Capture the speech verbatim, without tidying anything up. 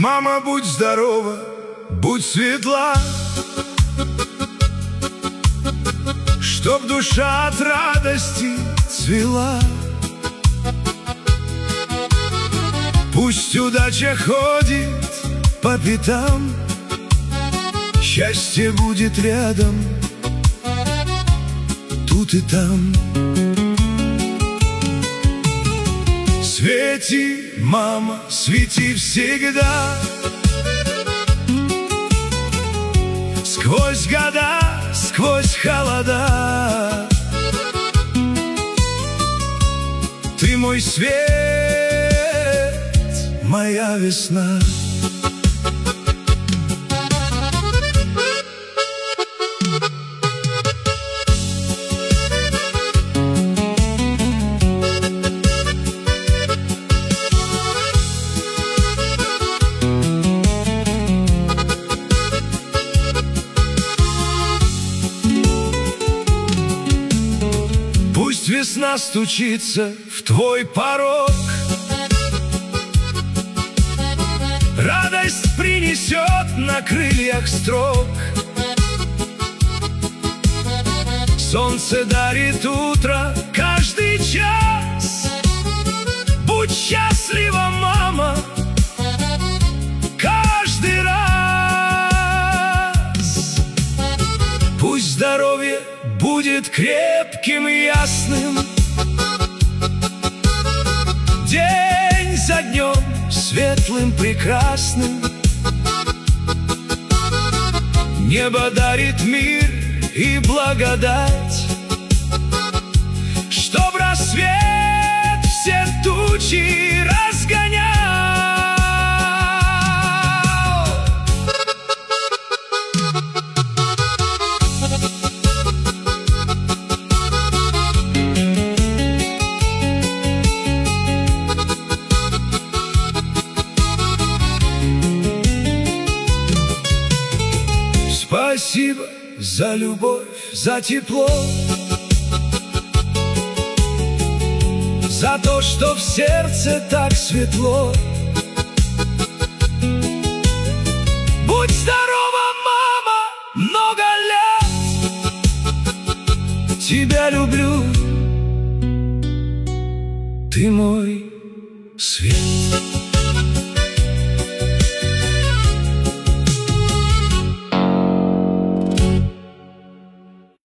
Мама, будь здорова, будь светла, чтоб душа от радости цвела. Пусть удача ходит по пятам, счастье будет рядом, тут и там. Свети, мама, свети всегда, сквозь года, сквозь холода. Ты мой свет, моя весна. Пусть весна стучится в твой порог, радость принесет на крыльях строк. Солнце дарит утро каждый час. Будь счастлива, мама, каждый раз. Пусть здоровье будет крепким и ясным, день за днем светлым, прекрасным. Небо дарит мир и благодать, чтоб рассвет все тучи разгонял. Спасибо за любовь, за тепло, за то, что в сердце так светло. Будь здорова, мама, много лет. Тебя люблю, ты мой свет.